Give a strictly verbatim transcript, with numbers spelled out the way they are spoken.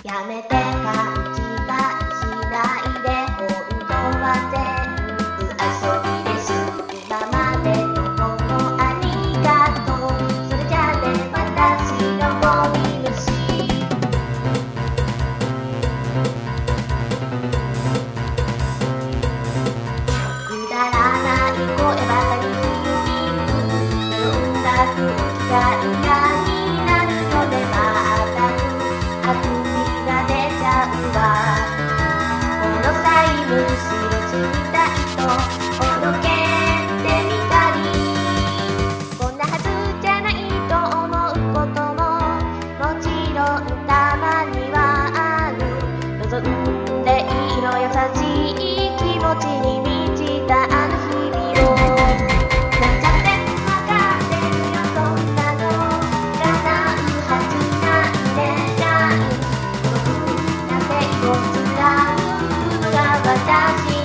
やめて勘違いしないで、本当は全部遊びです。今までのことありがとう。それじゃあね、私のゴミ虫。くだらない声ばかり響く。飲んだ空気が嫌になるので、まったくあくびが出ちゃうわ。この際むしろ死にたいとおどけてみたり、こんなはずじゃないと思うことももちろんたまにはある。望んでいいの優しい気持ちに満ちたあの日々を。なんちゃってわかってるよ、そんなの叶うはずなんてない。孤独な生を貫くのが私